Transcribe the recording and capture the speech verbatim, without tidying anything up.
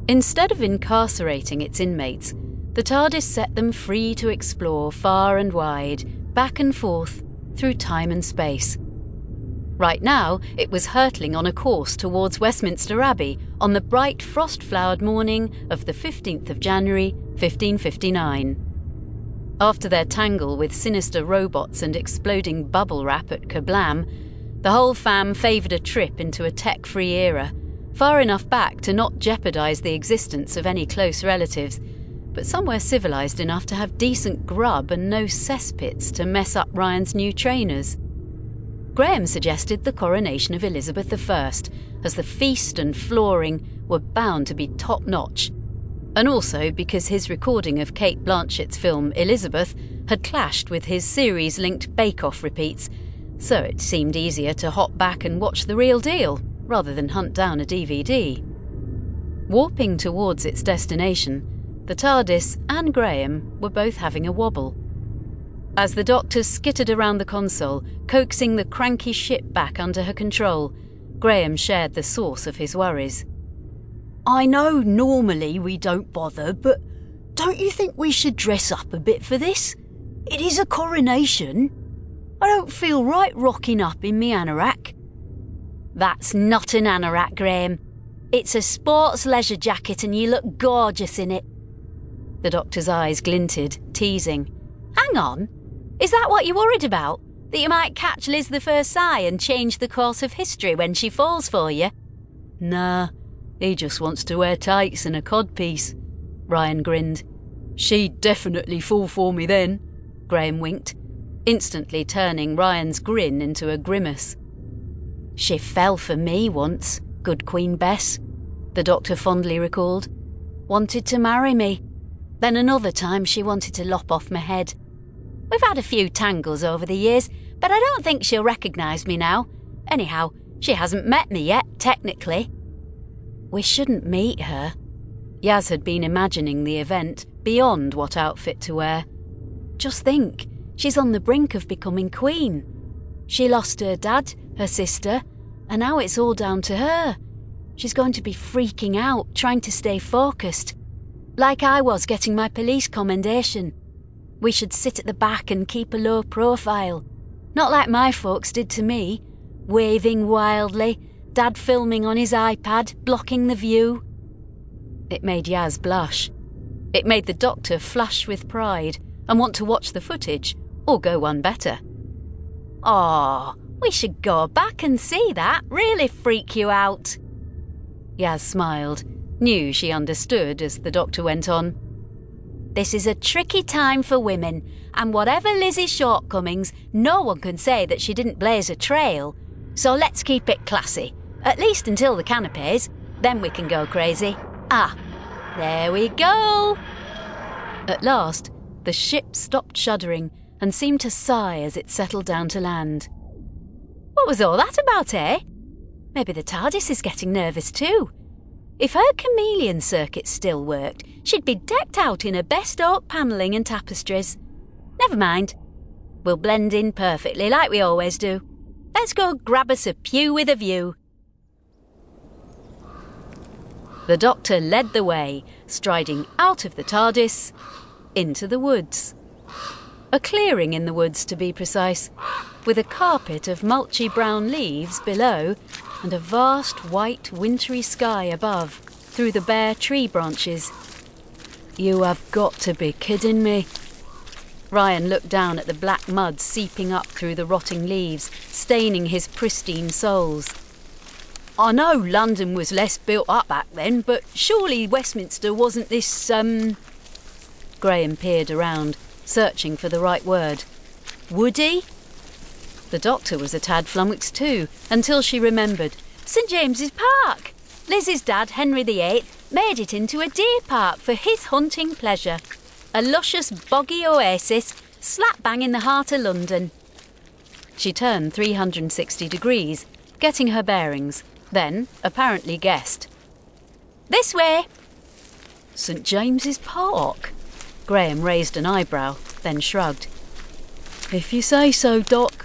Instead of incarcerating its inmates, the TARDIS set them free to explore far and wide, back and forth, through time and space. Right now, it was hurtling on a course towards Westminster Abbey on the bright frost-flowered morning of the fifteenth of January, fifteen fifty-nine. After their tangle with sinister robots and exploding bubble wrap at Kablam, the whole fam favoured a trip into a tech-free era, far enough back to not jeopardise the existence of any close relatives, but somewhere civilised enough to have decent grub and no cesspits to mess up Ryan's new trainers. Graham suggested the coronation of Elizabeth the First, as the feast and flooring were bound to be top-notch, and also because his recording of Cate Blanchett's film Elizabeth had clashed with his series-linked Bake Off repeats, so it seemed easier to hop back and watch the real deal, rather than hunt down a D V D. Warping towards its destination, the TARDIS and Graham were both having a wobble. As the Doctor skittered around the console, coaxing the cranky ship back under her control, Graham shared the source of his worries. I know normally we don't bother, but don't you think we should dress up a bit for this? It is a coronation. I don't feel right rocking up in me anorak. That's not an anorak, Graham. It's a sports leisure jacket and you look gorgeous in it. The Doctor's eyes glinted, teasing. Hang on. Is that what you're worried about? That you might catch Liz the First Eye and change the course of history when she falls for you? Nah, he just wants to wear tights and a codpiece. Ryan grinned. She'd definitely fall for me then. Graham winked, instantly turning Ryan's grin into a grimace. She fell for me once, good Queen Bess, the Doctor fondly recalled. Wanted to marry me. Then another time she wanted to lop off my head. We've had a few tangles over the years, but I don't think she'll recognise me now. Anyhow, she hasn't met me yet, technically. We shouldn't meet her. Yaz had been imagining the event beyond what outfit to wear. Just think, she's on the brink of becoming queen. She lost her dad, her sister, and now it's all down to her. She's going to be freaking out, trying to stay focused. Like I was getting my police commendation. We should sit at the back and keep a low profile. Not like my folks did to me, waving wildly, Dad filming on his iPad, blocking the view. It made Yaz blush. It made the Doctor flush with pride and want to watch the footage, or go one better. Aw, we should go back and see that, really freak you out. Yaz smiled, knew she understood as the Doctor went on. This is a tricky time for women, and whatever Lizzie's shortcomings, no one can say that she didn't blaze a trail. So let's keep it classy, at least until the canapes, then we can go crazy. Ah, there we go! At last, the ship stopped shuddering and seemed to sigh as it settled down to land. What was all that about, eh? Maybe the TARDIS is getting nervous too. If her chameleon circuit still worked, she'd be decked out in her best oak panelling and tapestries. Never mind. We'll blend in perfectly like we always do. Let's go grab us a pew with a view. The Doctor led the way, striding out of the TARDIS, into the woods. A clearing in the woods, to be precise, with a carpet of mulchy brown leaves below and a vast white wintry sky above, through the bare tree branches. You have got to be kidding me. Ryan looked down at the black mud seeping up through the rotting leaves, staining his pristine soles. I know London was less built up back then, but surely Westminster wasn't this, um... Graham peered around, searching for the right word. Woody? The Doctor was a tad flummoxed too, until she remembered. St James's Park! Liz's dad, Henry the Eighth, made it into a deer park for his hunting pleasure. A luscious boggy oasis, slap bang in the heart of London. She turned three hundred sixty degrees, getting her bearings, then apparently guessed. This way! St James's Park? Graham raised an eyebrow, then shrugged. If you say so, Doc.